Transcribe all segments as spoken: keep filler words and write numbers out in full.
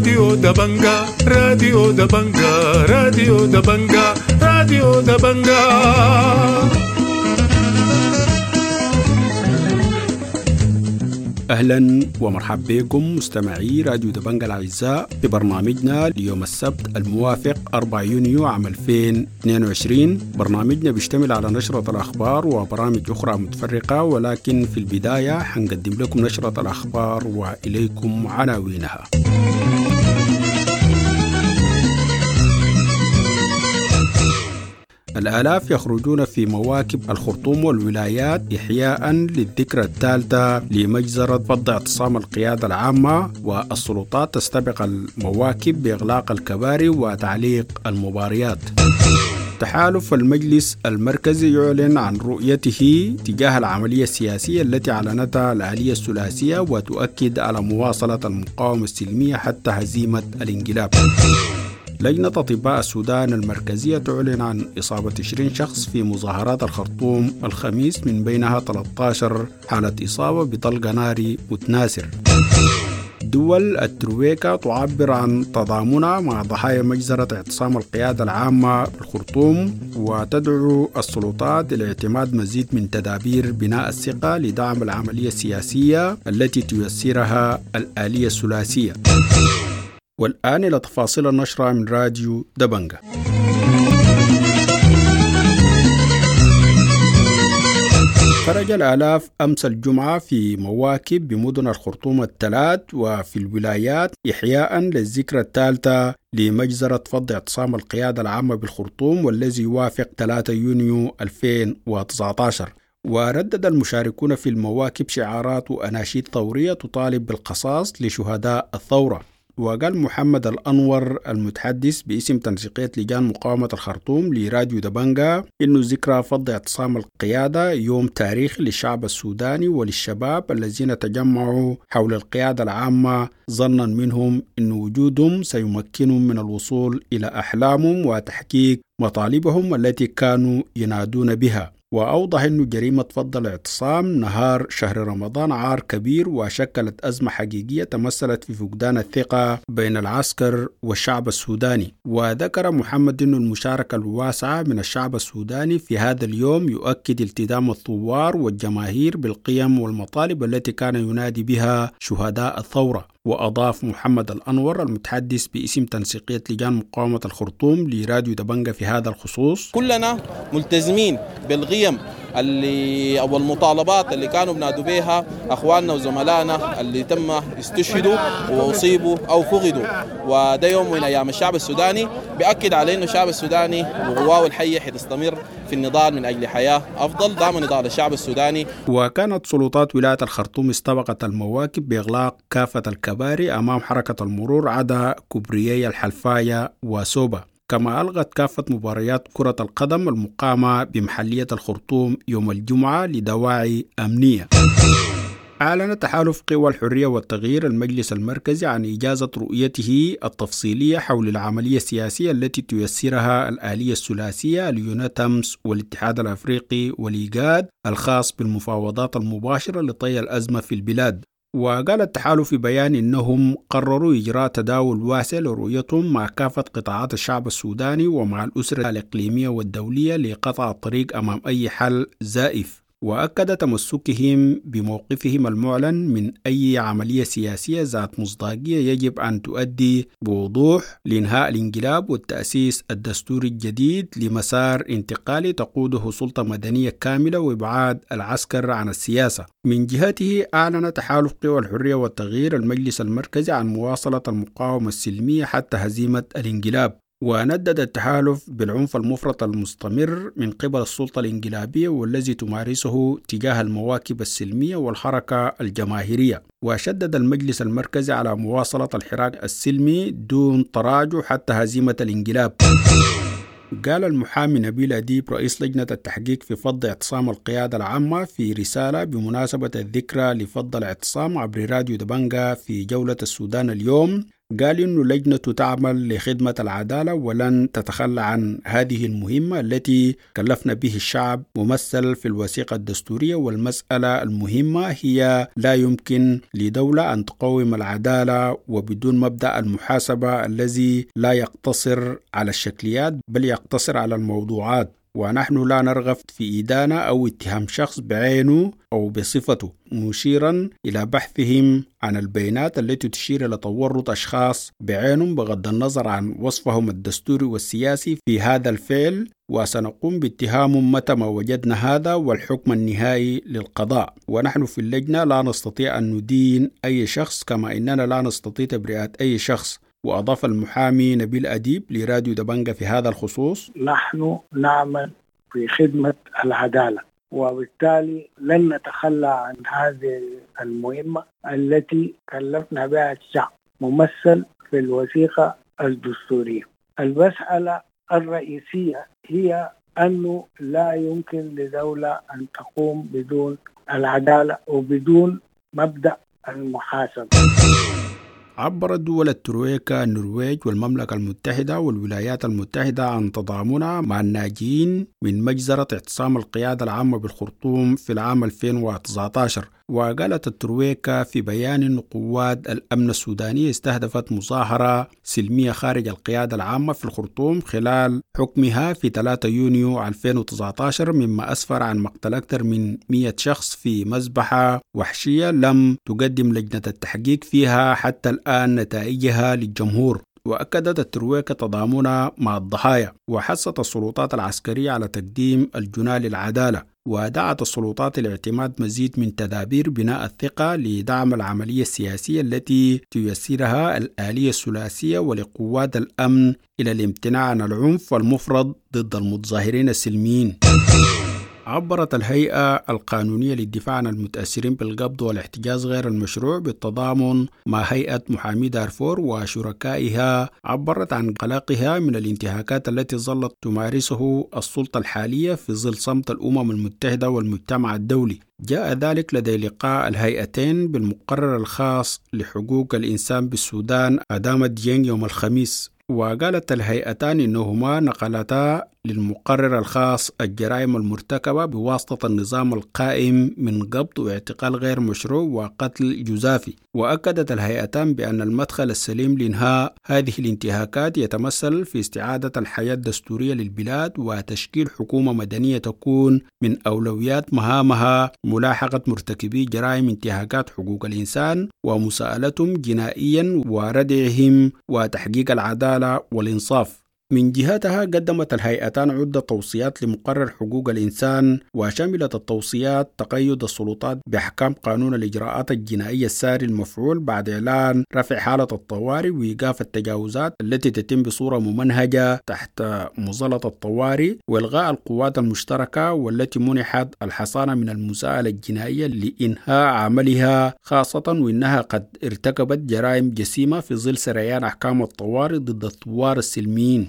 راديو دبنجا راديو دبنجا راديو دبنجا راديو دبنجا. أهلا ومرحبا بكم مستمعي راديو دبنجا الأعزاء في برنامجنا ليوم السبت الموافق أربعة يونيو عام ألفين واثنين وعشرين. برنامجنا بيشتمل على نشرة الأخبار وبرامج أخرى متفرقة، ولكن في البداية حنقدم لكم نشرة الأخبار وإليكم عناوينها. الآلاف يخرجون في مواكب الخرطوم والولايات إحياء للذكرى الثالثة لمجزرة فض اعتصام القيادة العامة، والسلطات تستبق المواكب بإغلاق الكباري وتعليق المباريات. تحالف المجلس المركزي يعلن عن رؤيته تجاه العملية السياسية التي أعلنتها الآلية الثلاثية وتؤكد على مواصلة المقاومة السلمية حتى هزيمة الانقلاب. لجنة أطباء السودان المركزية تعلن عن إصابة عشرين شخص في مظاهرات الخرطوم الخميس، من بينها ثلاثة عشر حالة إصابة بطلق ناري متناثر. دول الترويكا تعبر عن تضامنها مع ضحايا مجزرة اعتصام القيادة العامة بالخرطوم، وتدعو السلطات إلى اعتماد مزيد من تدابير بناء الثقة لدعم العملية السياسية التي تيسرها الآلية الثلاثية. والآن إلى تفاصيل النشرة من راديو دبنجا. خرج الآلاف أمس الجمعة في مواكب بمدن الخرطوم الثلاث وفي الولايات إحياء للذكرى الثالثة لمجزرة فض اعتصام القيادة العامة بالخرطوم، والذي يوافق ثلاثة يونيو ألفين وتسعة عشر. وردد المشاركون في المواكب شعارات وأناشيد ثورية تطالب بالقصاص لشهداء الثورة. وقال محمد الأنور المتحدث باسم تنسيقية لجان مقاومة الخرطوم لراديو دبنجا إنه ذكرى فض اعتصام القيادة يوم تاريخي للشعب السوداني وللشباب الذين تجمعوا حول القيادة العامة ظنا منهم إن وجودهم سيمكنهم من الوصول إلى أحلامهم وتحقيق مطالبهم التي كانوا ينادون بها. وأوضح أن جريمة فض الاعتصام نهار شهر رمضان عار كبير، وشكلت أزمة حقيقية تمثلت في فقدان الثقة بين العسكر والشعب السوداني. وذكر محمد أن المشاركة الواسعة من الشعب السوداني في هذا اليوم يؤكد التزام الثوار والجماهير بالقيم والمطالب التي كان ينادي بها شهداء الثورة. وأضاف محمد الأنور المتحدث باسم تنسيقية لجان مقاومة الخرطوم لراديو دبنجا في هذا الخصوص: كلنا ملتزمين بالقيم اللي أو المطالبات اللي كانوا بنادوا بها أخواننا وزملائنا اللي تم استشهدوا وأصيبوا أو فقدوا. وده يوم من أيام الشعب السوداني بيأكد على أنه الشعب السوداني وقواه الحية حتستمر في النضال من أجل حياة أفضل. دام نضال الشعب السوداني. وكانت سلطات ولاية الخرطوم استبقت المواكب بإغلاق كافة الكباري أمام حركة المرور عدا كبريي الحلفاية وسوبا. كما ألغت كافة مباريات كرة القدم المقامة بمحلية الخرطوم يوم الجمعة لدواعي أمنية. أعلن تحالف قوى الحرية والتغيير المجلس المركزي عن إجازة رؤيته التفصيلية حول العملية السياسية التي تيسرها الآلية الثلاثية اليونتمس والاتحاد الأفريقي والإيجاد الخاص بالمفاوضات المباشرة لطي الأزمة في البلاد. وقال التحالف في بيان إنهم قرروا إجراء تداول واسع لرؤيتهم مع كافة قطاعات الشعب السوداني ومع الأسرة الإقليمية والدولية لقطع الطريق أمام أي حل زائف. وأكد تمسكهم بموقفهم المعلن من أي عملية سياسية ذات مصداقية يجب أن تؤدي بوضوح لإنهاء الانقلاب والتأسيس الدستوري الجديد لمسار انتقالي تقوده سلطة مدنية كاملة وإبعاد العسكر عن السياسة. من جهته أعلن تحالف قوى الحرية والتغيير المجلس المركزي عن مواصلة المقاومة السلمية حتى هزيمة الانقلاب. وندد التحالف بالعنف المفرط المستمر من قبل السلطة الانقلابية والذي تمارسه تجاه المواكب السلمية والحركة الجماهيرية. وشدد المجلس المركزي على مواصلة الحراك السلمي دون تراجع حتى هزيمة الانقلاب. قال المحامي نبيل أديب رئيس لجنة التحقيق في فض اعتصام القيادة العامة في رسالة بمناسبة الذكرى لفض الاعتصام عبر راديو دبنجا في جولة السودان اليوم قال إنه لجنته تعمل لخدمة العدالة ولن تتخلى عن هذه المهمة التي كلفنا به الشعب ممثل في الوثيقة الدستورية. والمسألة المهمة هي لا يمكن لدولة أن تقوم العدالة وبدون مبدأ المحاسبة الذي لا يقتصر على الشكليات بل يقتصر على الموضوعات. ونحن لا نرغب في إدانة أو اتهام شخص بعينه أو بصفته، مشيرا إلى بحثهم عن البيانات التي تشير إلى تورط أشخاص بعينهم بغض النظر عن وصفهم الدستوري والسياسي في هذا الفعل، وسنقوم باتهامهم متى ما وجدنا هذا والحكم النهائي للقضاء. ونحن في اللجنة لا نستطيع أن ندين أي شخص كما إننا لا نستطيع تبرئة أي شخص. وأضاف المحامي نبيل أديب لراديو دبنجة في هذا الخصوص: نحن نعمل في خدمة العدالة وبالتالي لن نتخلى عن هذه المهمة التي كلفنا بها الشعب ممثل في الوثيقة الدستورية. المسألة الرئيسية هي أنه لا يمكن لدولة أن تقوم بدون العدالة وبدون مبدأ المحاسبة. عبرت دول الترويكا النرويج والمملكة المتحدة والولايات المتحدة عن تضامنها مع الناجين من مجزرة اعتصام القيادة العامة بالخرطوم في العام ألفين وتسعة عشر. وقالت الترويكا في بيان أن قوات الأمن السودانية استهدفت مظاهرة سلمية خارج القيادة العامة في الخرطوم خلال حكمها في ثلاثة يونيو ألفين وتسعة عشر، مما أسفر عن مقتل أكثر من مئة شخص في مذبحة وحشية لم تقدم لجنة التحقيق فيها حتى الآن نتائجها للجمهور. وأكدت الترويكا تضامنها مع الضحايا، وحثت السلطات العسكرية على تقديم الجناة للعدالة، ودعت السلطات لاعتماد مزيد من تدابير بناء الثقة لدعم العملية السياسية التي تيسرها الآلية الثلاثية ولقوات الأمن إلى الامتناع عن العنف المفرط ضد المتظاهرين السلميين. عبرت الهيئة القانونية للدفاع عن المتأثرين بالقبض والاحتجاز غير المشروع بالتضامن مع هيئة محامي دارفور وشركائها، عبرت عن قلقها من الانتهاكات التي ظلت تمارسه السلطة الحالية في ظل صمت الأمم المتحدة والمجتمع الدولي. جاء ذلك لدى لقاء الهيئتين بالمقرر الخاص لحقوق الإنسان بالسودان أدام ديانج يوم الخميس. وقالت الهيئتان إنهما نقلتا للمقرر الخاص الجرائم المرتكبة بواسطة النظام القائم من قبض واعتقال غير مشروع وقتل جزافي. وأكدت الهيئتان بأن المدخل السليم لإنهاء هذه الانتهاكات يتمثل في استعادة الحياة الدستورية للبلاد وتشكيل حكومة مدنية تكون من أولويات مهامها ملاحقة مرتكبي جرائم انتهاكات حقوق الإنسان ومساءلتهم جنائيا وردعهم وتحقيق العدالة والإنصاف. من جهتها قدمت الهيئتان عدة توصيات لمقرر حقوق الإنسان، وشملت التوصيات تقيد السلطات بأحكام قانون الإجراءات الجنائية الساري المفعول بعد إعلان رفع حالة الطوارئ وإيقاف التجاوزات التي تتم بصورة ممنهجة تحت مظلة الطوارئ، وإلغاء القوات المشتركة والتي منحت الحصانة من المساءلة الجنائية لإنهاء عملها، خاصة وإنها قد ارتكبت جرائم جسيمة في ظل سريان أحكام الطوارئ ضد الثوار السلميين.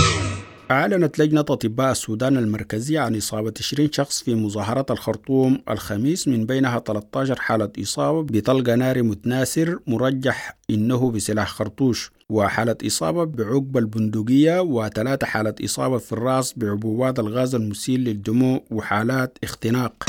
أعلنت لجنة أطباء السودان المركزية عن إصابة عشرين شخص في مظاهرات الخرطوم الخميس، من بينها ثلاثة عشر حالة إصابة بطلقة نار متناثر مرجح إنه بسلاح خرطوش، وحالة إصابة بعقبة البندقية، وثلاثة حالة إصابة في الرأس بعبوات الغاز المسيل للدموع وحالات اختناق.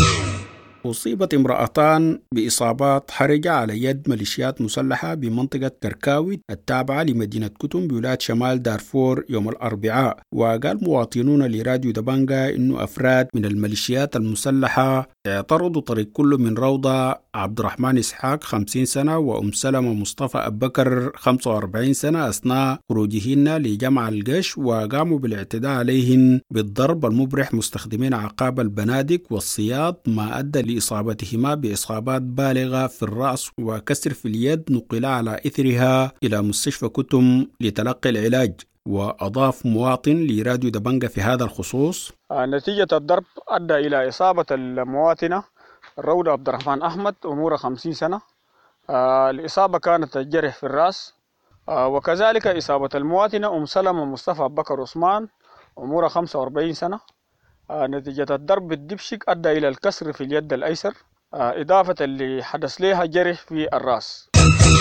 أصيبت امرأتان بإصابات حرجة على يد ميليشيات مسلحة بمنطقة كركاوي التابعة لمدينة كتم بولاية شمال دارفور يوم الأربعاء. وقال مواطنون لراديو دبنجة إنه أفراد من الميليشيات المسلحة اعترضوا طريق كل من روضة عبد الرحمن إسحاق خمسين سنة وأم سلمة مصطفى أبكر خمسة وأربعين سنة أثناء خروجهن لجمع القش، وقاموا بالاعتداء عليهن بالضرب المبرح مستخدمين عقاب البنادق والصياد، ما أدى لإصابتهما بإصابات بالغة في الرأس وكسر في اليد، نقل على إثرها إلى مستشفى كتم لتلقي العلاج. وأضاف مواطن لراديو دبنجة في هذا الخصوص: نتيجة الضرب أدى إلى إصابة المواطنة الروضة عبد الرحمن أحمد عمره خمسين سنة. الإصابة كانت الجرح في الرأس، وكذلك إصابة المواطنة أم سلمة مصطفى أبكر عثمان عمره خمسة وأربعين سنة. نتيجة الضرب بالدبشق أدى إلى الكسر في اليد الأيسر، إضافة اللي حدث لها جرح في الرأس.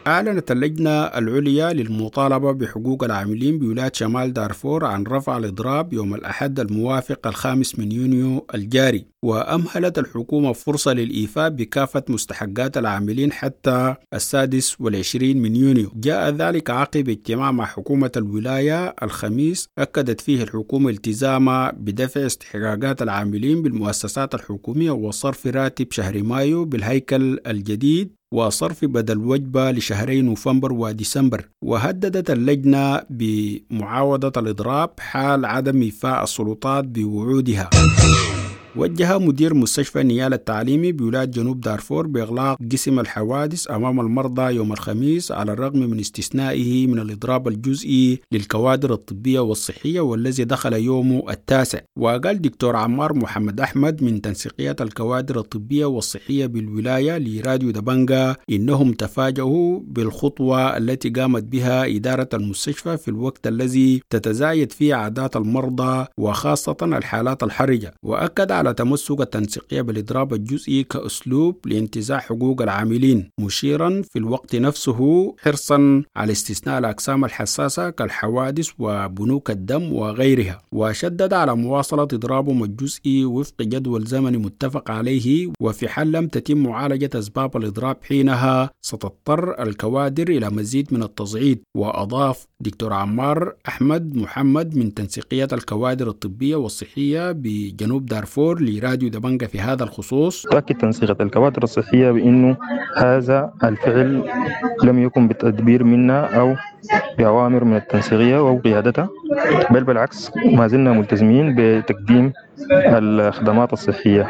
أعلنت اللجنة العليا للمطالبة بحقوق العاملين بولاية شمال دارفور عن رفع الإضراب يوم الأحد الموافق الخامس من يونيو الجاري، وأمهلت الحكومة فرصة للإيفاء بكافة مستحقات العاملين حتى السادس والعشرين من يونيو. جاء ذلك عقب اجتماع مع حكومة الولاية الخميس أكدت فيه الحكومة التزامها بدفع استحقاقات العاملين بالمؤسسات الحكومية وصرف راتب شهر مايو بالهيكل الجديد وصرف بدل وجبة لشهري نوفمبر وديسمبر. وهددت اللجنة بمعاودة الإضراب حال عدم إيفاء السلطات بوعودها. وجه مدير مستشفى نيال التعليمي بولاية جنوب دارفور بإغلاق قسم الحوادث أمام المرضى يوم الخميس على الرغم من استثنائه من الإضراب الجزئي للكوادر الطبية والصحية والذي دخل يومه التاسع. وقال دكتور عمار محمد أحمد من تنسيقية الكوادر الطبية والصحية بالولاية لراديو دبنجا إنهم تفاجؤوا بالخطوة التي قامت بها إدارة المستشفى في الوقت الذي تتزايد فيه أعداد المرضى وخاصة الحالات الحرجة. وأكد على تمسك التنسيقية بالإضراب الجزئي كأسلوب لانتزاع حقوق العاملين، مشيرا في الوقت نفسه حرصا على استثناء الأقسام الحساسة كالحوادث وبنوك الدم وغيرها. وشدد على مواصلة إضرابهم الجزئي وفق جدول زمني متفق عليه، وفي حال لم تتم معالجة أسباب الإضراب حينها ستضطر الكوادر إلى مزيد من التصعيد. وأضاف دكتور عمار أحمد محمد من تنسيقية الكوادر الطبية والصحية بجنوب دارفور لراديو دبنجا في هذا الخصوص: تؤكد تنسيقية الكوادر الصحية بأنه هذا الفعل لم يكن بتدبير منا أو بأوامر من التنسيقية أو قيادتها، بل بالعكس ما زلنا ملتزمين بتقديم الخدمات الصحية.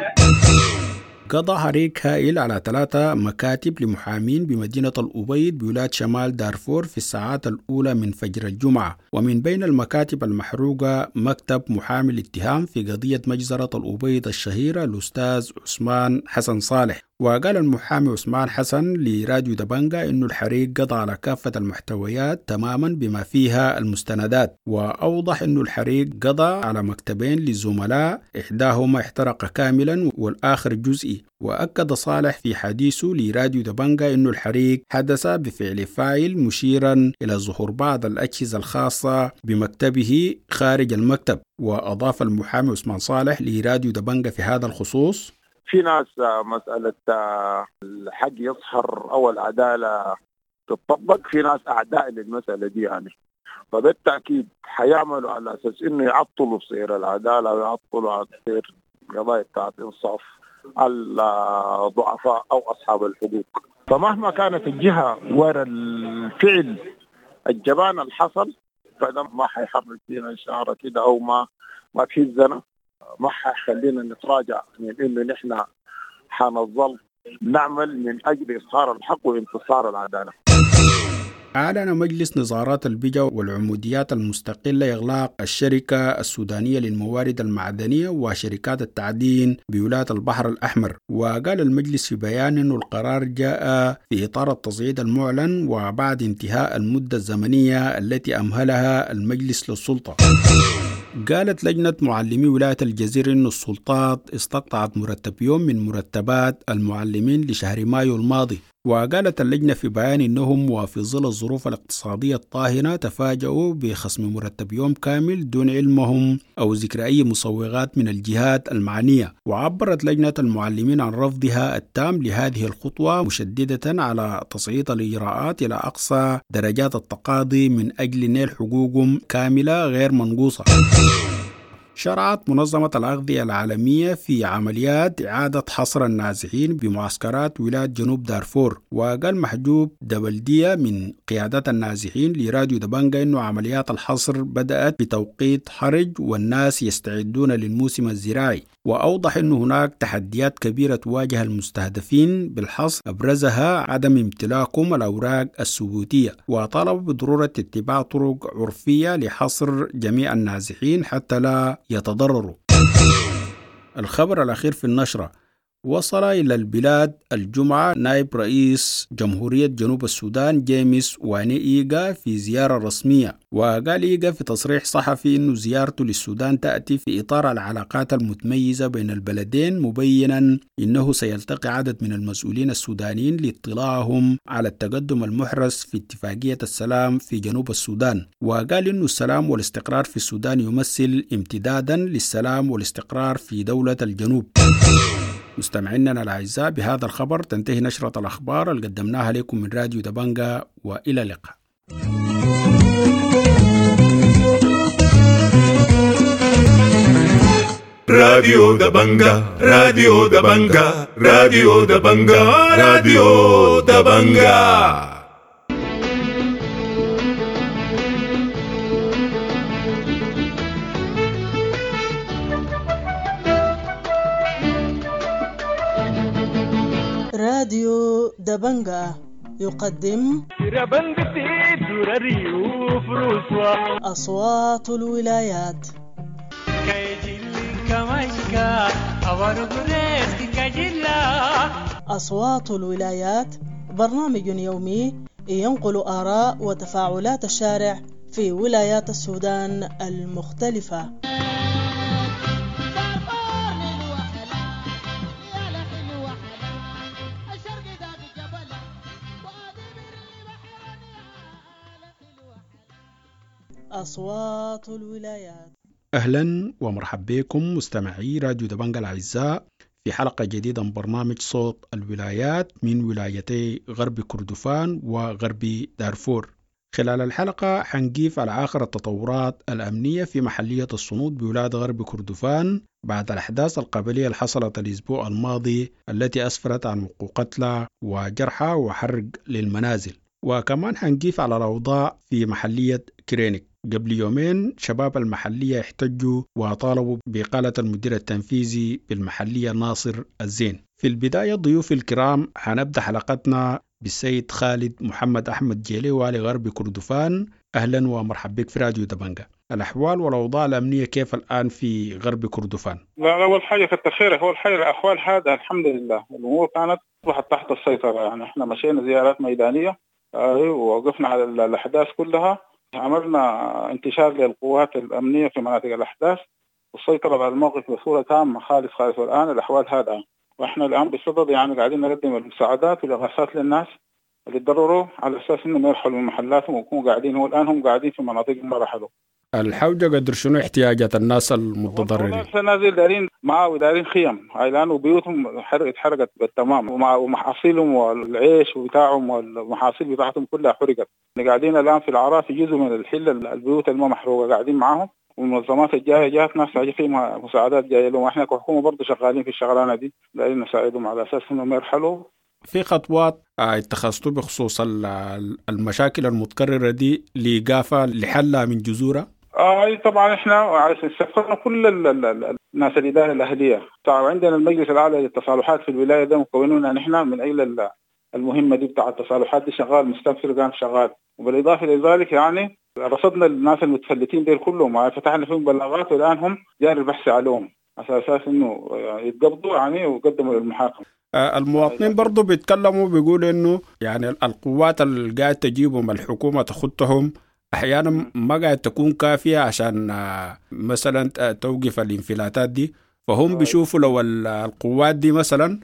قضى حريق هائل على ثلاثة مكاتب لمحامين بمدينة الأبيض بولاية شمال دارفور في الساعات الأولى من فجر الجمعة. ومن بين المكاتب المحروقة مكتب محامي الاتهام في قضية مجزرة الأبيض الشهيرة الأستاذ عثمان حسن صالح. وقال المحامي عثمان حسن لراديو دبنجا إنه الحريق قضى على كافة المحتويات تماما بما فيها المستندات. وأوضح إنه الحريق قضى على مكتبين للزملاء، إحداهما احترق كاملا والآخر جزئي. وأكد صالح في حديثه لراديو دبنجا إنه الحريق حدث بفعل فاعل، مشيرا إلى ظهور بعض الأجهزة الخاصة بمكتبه خارج المكتب. وأضاف المحامي عثمان صالح لراديو دبنجا في هذا الخصوص: في ناس مسألة الحق يظهر أو العدالة تطبق، في ناس أعداء للمسألة دي يعني، فبالتأكيد حيعملوا على أساس إنه يعطلوا سير العدالة ويعطلوا على سير قضايا بتاعت إنصاف الضعفاء أو أصحاب الحقوق. فمهما كانت الجهة ورا الفعل الجبان الحصل فده ما حيحرك فينا شعرة كده أو ما ما تهزنا، ما حيخلينا نتراجع من إنه نحن حنظل نعمل من أجل إظهار الحق وانتصار العدالة. أعلن مجلس نظارات البجا والعموديات المستقلة إغلاق الشركة السودانية للموارد المعدنية وشركات التعدين بولاية البحر الأحمر. وقال المجلس في بيان أنه القرار جاء في إطار التصعيد المعلن وبعد انتهاء المدة الزمنية التي أمهلها المجلس للسلطة. قالت لجنة معلمي ولاية الجزيرة أن السلطات استقطعت مرتب يوم من مرتبات المعلمين لشهر مايو الماضي. وقالت اللجنة في بيان أنهم وفي ظل الظروف الاقتصادية الطاهنة تفاجؤوا بخصم مرتب يوم كامل دون علمهم أو ذكر أي مصوغات من الجهات المعنية. وعبرت لجنة المعلمين عن رفضها التام لهذه الخطوة، مشددة على تصعيد الإجراءات إلى أقصى درجات التقاضي من أجل نيل حقوقهم كاملة غير منقوصة. شرعت منظمة الأغذية العالمية في عمليات إعادة حصر النازحين بمعسكرات ولاية جنوب دارفور. وقال محجوب دبلدية من قيادات النازحين لراديو دبنجا إنه عمليات الحصر بدأت بتوقيت حرج والناس يستعدون للموسم الزراعي. وأوضح أن هناك تحديات كبيرة تواجه المستهدفين بالحصر، أبرزها عدم امتلاكهم الأوراق الثبوتية. وطالب بضرورة اتباع طرق عرفية لحصر جميع النازحين حتى لا يتضرروا. الخبر الأخير في النشرة: وصل إلى البلاد الجمعة نائب رئيس جمهورية جنوب السودان جيمس واني إيغا في زيارة رسمية، وقال إيغا في تصريح صحفي أن زيارته للسودان تأتي في إطار العلاقات المتميزة بين البلدين، مبينا أنه سيلتقي عدد من المسؤولين السودانيين لاطلاعهم على التقدم المحرز في اتفاقية السلام في جنوب السودان. وقال أن السلام والاستقرار في السودان يمثل امتدادا للسلام والاستقرار في دولة الجنوب. مستمعينا الأعزاء، بهذا الخبر تنتهي نشرة الأخبار اللي قدمناها لكم من راديو دبنجة، وإلى اللقاء. راديو دبنجة راديو دبنجة راديو دبنجة راديو دبنجة. راديو دبنجة يقدم أصوات الولايات. أصوات الولايات برنامج يومي ينقل آراء وتفاعلات الشارع في ولايات السودان المختلفة. أصوات الولايات. أهلا ومرحبا بكم مستمعي راديو دبنجة الأعزاء في حلقة جديدة من برنامج صوت الولايات من ولايتي غرب كردفان وغرب دارفور. خلال الحلقة حنقيف على آخر التطورات الأمنية في محلية الصنود بولاية غرب كردفان بعد الأحداث القبلية اللي حصلت الأسبوع الماضي التي أسفرت عن وقوع قتلى وجرحى وحرق للمنازل. وكمان حنقيف على الأوضاع في محلية كرينيك. قبل يومين شباب المحلية احتجوا وطالبوا بإقالة المدير التنفيذي بالمحلية ناصر الزين. في البداية ضيوف الكرام حنبدأ حلقتنا بالسيد خالد محمد أحمد جيلي والي غرب كردفان. أهلا ومرحبا بك في راديو دبنجة. الأحوال والأوضاع الأمنية كيف الآن في غرب كردفان؟ لا أول حاجة كتر خيرك. أول حاجة الأحوال هذا الحمد لله الأمور كانت أصبحت تحت السيطرة. يعني إحنا مشينا زيارات ميدانية ووقفنا على الأحداث كلها، عملنا انتشار للقوات الأمنية في مناطق الأحداث والسيطرة على الموقف بصورة تامة خالص خالص. والآن الأحوال هذا، وإحنا الآن بصدد يعني قاعدين نقدم المساعدات والإغاثات للناس اللي تضرروا على أساس إنهم يرحلوا من محلاتهم ويكونوا قاعدين. هو الآن هم قاعدين في مناطق ما رحلوا. الحوجة قدر شنو احتياجات الناس المتضررين؟ الناس دارين معاه ودارين خيم، الآن وبيوتهم اتحرقت بالتمام ومحاصيلهم والعيش بتاعهم والمحاصيل بتاعتهم كلها حرقت. قاعدين الآن في العراء في جزء من الحل البيوت الما محروقة قاعدين معاهم، والمنظمات الجاية جاءت ناس في مساعدات جاية لهم، واحنا كحكومة برضه شغالين في الشغلانة دي دارين نساعدهم على أساس إنهم يرحلوا. في خطوات اتخذتوا بخصوص المشاكل المتكررة دي لإيقافها لحلها من جذورها؟ آه طبعا احنا استفدنا كل الناس الإدارة الأهلية. عندنا المجلس الأعلى للتصالحات في الولاية ده مكونون نحن من أجل المهمة دي بتاع التصالحات دي شغال مستنفر كان شغال. وبالإضافة لذلك يعني رصدنا الناس المتفلتين ديل كلهم فتحنا فيهم بلاغات والآن هم جاري البحث عليهم على أساس إنه يتقبضوا يعني ويقدموا للمحاكمة. المواطنين برضو بيتكلموا بيقولوا إنه يعني القوات اللي قاعد تجيبهم الحكومة تخطهم أحيانا ما قاعد تكون كافية عشان مثلا توقف الانفلاتات دي، فهم بيشوفوا لو القوات دي مثلا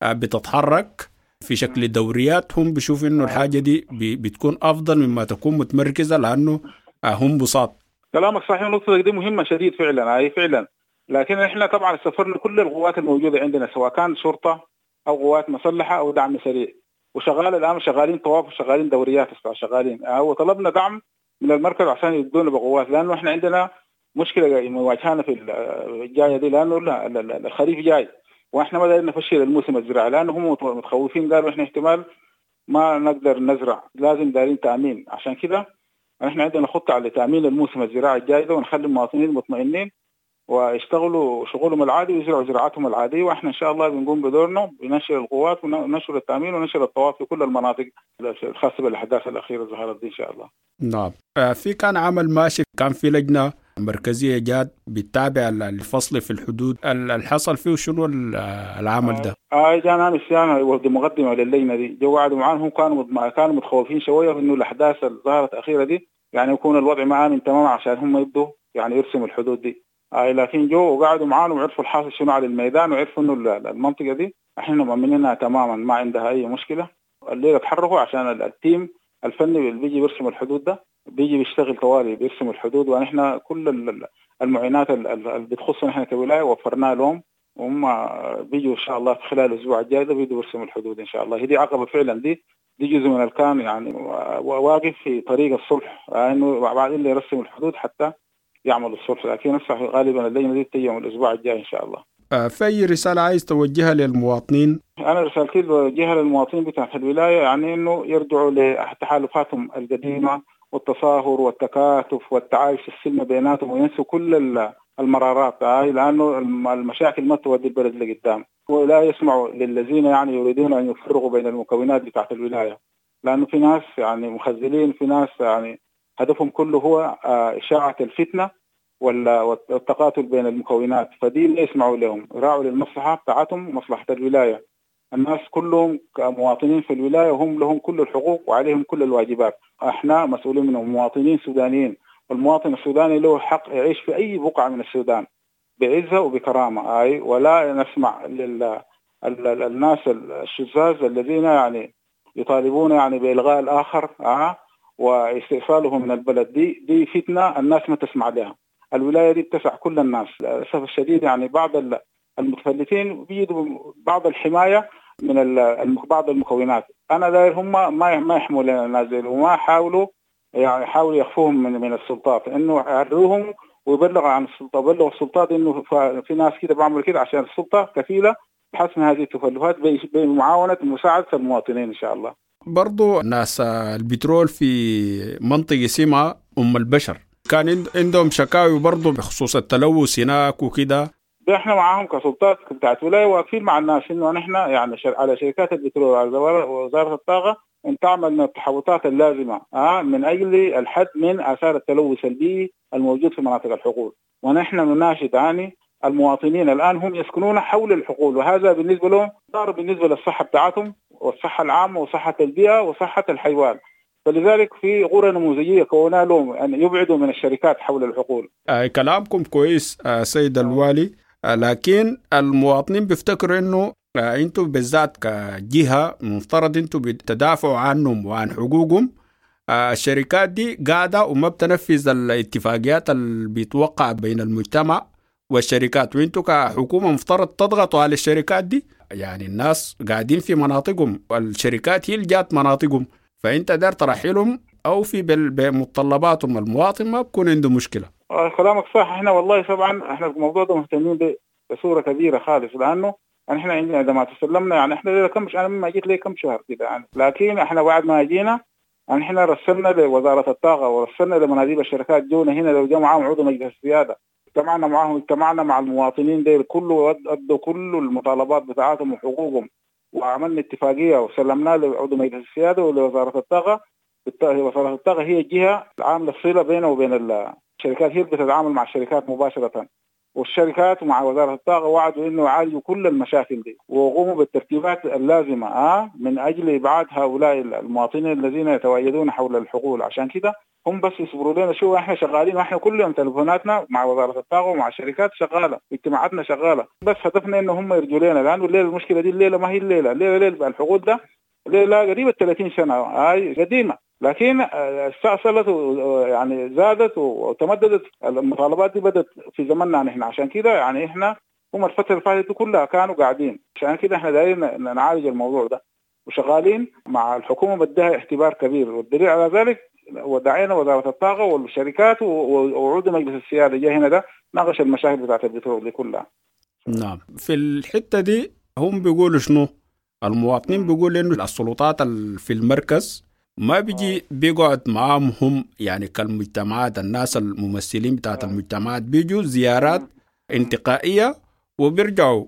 بتتحرك في شكل دوريات هم بيشوفوا إنه الحاجة دي بتكون أفضل مما تكون متمركزة لأنه هم بساط. كلامك صحيح، نقطة دي مهمة شديد فعلا هاي فعلا. لكن إحنا طبعا استفرنا كل القوات الموجودة عندنا سواء كان شرطة أو قوات مسلحة أو دعم سريع، وشغال الآن شغالين طواف وشغالين دوريات شغالين. وطلبنا دعم من المركز عشان يدونا بقوات، لأنه إحنا عندنا مشكلة مواجهانا في الجاية دي، لأنه الخريف جاي وإحنا ما قدرنا نفشل الموسم الزراعي لأنه هم متخوفين قالوا إحنا احتمال ما نقدر نزرع، لازم دارين تأمين. عشان كده إحنا عندنا خطة على تأمين الموسم الزراعي الجاي ده ونخلي المواطنين مطمئنين ويشتغلوا شغلهم العادي ويزرعوا زراعتهم العادية. وإحنا إن شاء الله بنقوم بدورنا بنشر القوات ونشر التأمين ونشر الطواف في كل المناطق الخاصة بالأحداث الأخيرة ظهرت دي إن شاء الله. نعم. في كان عمل ماشي، كان في لجنة المركزية جات بتتابع الفصل في الحدود الحصل فيه شنو العمل ده؟ اه جانا نسيان ودي مقدمة للجنة دي، جو قعدوا معاهم كانوا كانوا متخوفين شوية انه الاحداث اللي ظهرت اخيرة دي يعني يكون الوضع معاهم تماما عشان هم يبدوا يعني يرسموا الحدود دي. آه لكن جو وقعدوا معاهم وعرفوا الحاصل شنو على الميدان وعرفوا انه المنطقة دي احنا مؤمنينها تماما ما عندها اي مشكلة. الليلة تحركوا عشان التيم الفني اللي بيجي يرسم الحدود ده بيجي بيشتغل طوالي بيرسم الحدود، ونحن كل المعينات اللي بتخصنا احنا كولاية وفرناها لهم، وهم بيجوا ان شاء الله في خلال الاسبوع الجاي ده بيجوا يرسموا الحدود ان شاء الله. هي دي عقبة فعلا، دي دي جزء من الكان يعني واقف في طريق الصلح، انه بعد اللي يرسموا الحدود حتى يعملوا الصلح، لكن غالبا اللجنة دي تيجي من الاسبوع الجاي ان شاء الله. في أي رسالة عايز توجهها للمواطنين؟ أنا رسالتي بوجهها للمواطنين بتاع الولاية يعني إنه يرجعوا لتحالفاتهم القديمة والتصاهر والتكاتف والتعايش السلمي بيناتهم وينسوا كل المرارات هاي، لأنه المشاكل ما تودي البلد لقدام، ولا يسمعوا للذين يعني يريدون أن يفرقوا بين المكونات بتاعة الولاية، لأنه في ناس يعني مخزلين، في ناس يعني هدفهم كله هو إشاعة الفتنة والتقاتل بين المكونات، فدي لا يسمعوا لهم، يراعوا للمصلحة بتاعتهم ومصلحة الولاية. الناس كلهم كمواطنين في الولاية وهم لهم كل الحقوق وعليهم كل الواجبات، احنا مسؤولين منهم، مواطنين سودانيين، والمواطن السوداني له حق يعيش في أي بقعة من السودان بعزة وبكرامة، أي ولا نسمع للناس الشذاذ الذين يعني يطالبون يعني بإلغاء الآخر آه واستئصاله من البلد. دي دي فتنة الناس ما تسمع لها. الولاية دي بتسع كل الناس، للأسف الشديد يعني بعض المتفلتين بيجدوا بعض الحماية من بعض المكونات. أنا داير هم ما ما يحموا لنا النازل وما حاولوا يعني يحاولوا يخفوهم من من السلطات، إنه يعرضوهم ويبلغ عن السلطة، بلغوا السلطات إنه في ناس كده بعملوا كده عشان السلطة كفيلة بحسم هذه التفلفات بمعاونة مساعدة المواطنين إن شاء الله. برضو ناس البترول في منطقة سمع أم البشر كان عندهم شكاوي برضو بخصوص التلوث هناك وكده. احنا معاهم كسلطات بتاعت ولاية واقفين مع الناس انه نحن يعني على شركات البترول على وزارة الطاقة ان تعمل من التحوطات اللازمة آه من اجل الحد من اثار التلوث البيئي الموجود في مناطق الحقول، ونحن نناشد يعني المواطنين الان هم يسكنون حول الحقول، وهذا بالنسبة لهم ضار بالنسبة للصحة بتاعتهم والصحة العامة وصحة البيئة وصحة الحيوان، فلذلك في غرة نموذجية كونا لهم أن يبعدوا من الشركات حول الحقول. آه كلامكم كويس آه سيد الوالي، آه لكن المواطنين بيفتكروا إنه آه أنتم بالذات كجهة مفترض أنتم بتدافعوا عنهم وعن حقوقهم. آه الشركات دي قاعدة وما بتنفذ الاتفاقيات اللي بيتوقع بين المجتمع والشركات، وأنتم كحكومة مفترض تضغطوا على الشركات دي. يعني الناس قاعدين في مناطقهم والشركات هي اللي جات مناطقهم، فأنت دار ترحلهم أو في بمتطلباتهم، المواطن ما بكون عنده مشكلة. آه كلامك صح. احنا والله طبعا احنا الموضوع ده مهتمين بصورة كبيرة خالص، لأنه احنا عندنا عندما تسلمنا يعني احنا كم انا ما جيت لي كم شهر كده يعني، لكن احنا بعد ما جينا يعني احنا رسلنا لوزارة الطاقة ورسلنا لمناديب الشركات جونا هنا، لو جاء معهم عضو مجلس السيادة اجتمعنا معهم، اجتمعنا مع المواطنين ديل كله أدوا كل المطالبات بتاعتهم وحقوقهم، وعملنا اتفاقية وسلمناه لعضو مجلس السيادة ولوزارة الطاقة. وزارة الطاقة هي الجهة العاملة الصلة بينه وبين الشركات، هي بتتعامل مع الشركات مباشرة، والشركات مع وزارة الطاقة وعدوا إنه يعالجوا كل المشاكل دي ويقوموا بالترتيبات اللازمة آه من أجل إبعاد هؤلاء المواطنين الذين يتواجدون حول الحقول. عشان كده هم بس يصبروا لنا شو، احنا شغالين واحنا كل يوم تلفوناتنا مع وزارة الطاقة ومع الشركات شغالة، اجتماعاتنا شغالة، بس هدفنا إنه هم يرجوا لنا، لأنه الليلة المشكلة دي الليلة ما هي الليلة الليلة ليلة الحقول ده ليلة قريبة ثلاثين سنة هاي قديمة، لكن استأصلت يعني زادت وتمددت المطالبات دي بدت في زمننا نحن. عشان كده يعني احنا هم الفترة اللي فاتت كلها كانوا قاعدين، عشان كده احنا دايرين نعالج الموضوع ده وشغالين مع الحكومة بدها اعتبار كبير، والدليل على ذلك ودعينا وزارة الطاقة والشركات وعود مجلس السيادة جاء هنا ده ناقش المشاكل بتاعت البترول دي كلها. نعم. في الحتة دي هم بيقولوا شنو؟ المواطنين بيقولوا انه السلطات في المركز ما بيجي بيقعد معهم هم يعني كالمجتمعات، الناس الممثلين بتاعت المجتمعات بيجوا زيارات انتقائية وبيرجعوا.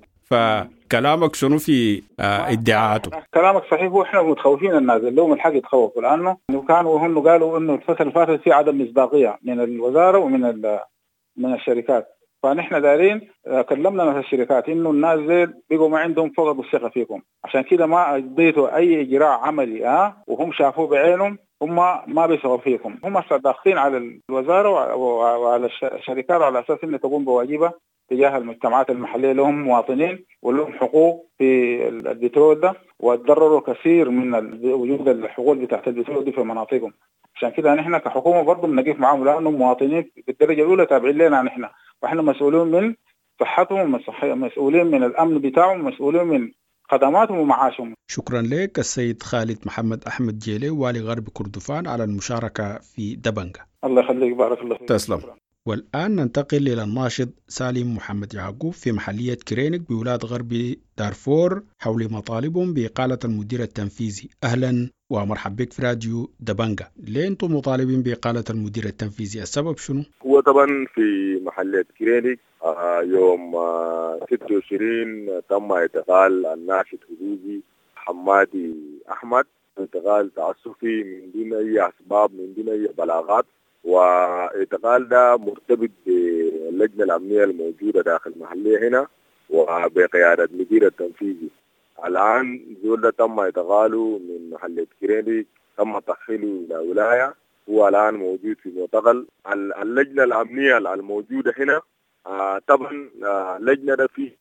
فكلامك شنو في آه ادعاءاته؟ كلامك صحيح، واحنا متخوفين الناس اللي هم الحق يتخوفوا، لانه كانوا هم قالوا انه الفترة اللي فاتت في عدم مصداقية من الوزارة ومن من الشركات. فنحن دارين كلمنا مثل الشركات إنه الناس زي بيقوا ما عندهم فقدوا الثقة فيكم، عشان كده ما اديتوا أي إجراء عملي ها وهم شافوه بعينهم، هم ما بيسووا فيكم. هم ضاغطين على الوزارة وعلى الشركات على أساس إنها تقوم بواجبها تجاه المجتمعات المحلية لهم مواطنين ولهم حقوق في البترول ده، وتضرروا كثير من وجود الحقوق بتاعت البترول دي في مناطقهم. عشان كده نحن كحكومة برضو بنقف معهم لأنهم مواطنين بالدرجة الأولى تابعين لنا نحن، وإحنا مسؤولين من صحتهم ومسؤولين من الأمن بتاعهم ومسؤولين من خدماتهم ومعاشهم. شكرا لك السيد خالد محمد أحمد جيلي والي غرب كردفان على المشاركة في دبنجة. الله يخليك، بارك الله فيك. تسلم. والآن ننتقل إلى الناشط سالم محمد يعقوب في محلية كرينك بولاية غرب دارفور حول مطالبهم بإقالة المدير التنفيذي. أهلا ومرحبا بك في راديو دبنجة. ليه أنتم مطالبين بإقالة المدير التنفيذي؟ السبب شنو؟ هو طبعا في محلية كرينك آه يوم آه ستة وعشرين تم اعتقال الناشط حدودي حمادي أحمد، اعتقال تعسفي من دون أي أسباب، من دون أي بلاغات، واعتقال ده مرتبط باللجنة الأمنية الموجودة داخل المحلية هنا وبقيادة المدير التنفيذي. الآن زول ده تم اعتقاله من محلية كرينك، تم تحويله إلى ولاية، هو الآن موجود في معتقل. اللجنة الأمنية الموجودة هنا آه طبعا آه اللجنة ده فيه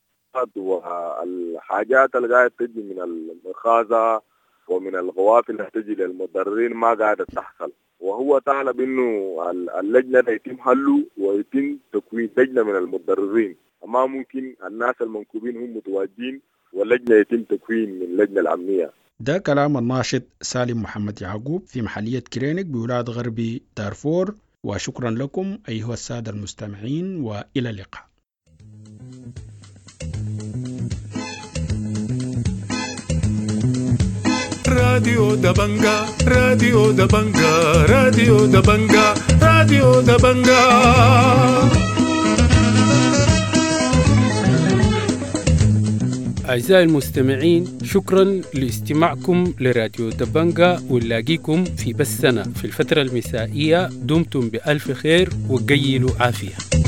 والحاجات اللي قاعدة تجي من المخازة ومن الغوافل اللي تجي للمضررين ما قاعدة تحصل، وهو طالب انه اللجنه ده يتم حله ويتم تكوين لجنه من المتضررين. ما ممكن الناس المنكوبين هم متواجدين واللجنه يتم تكوين من اللجنه الامنيه. ده كلام الناشط سالم محمد يعقوب في محليه كرينك بولايه غرب دارفور. وشكرا لكم ايها الساده المستمعين والى اللقاء. راديو دبنجا راديو دبنجا راديو دبنجا راديو دبنجا. أعزائي المستمعين، شكرا لاستماعكم لراديو دبنجا، ونلاقيكم في بثنا في الفترة المسائية. دمتم بألف خير وقيلوا عافية.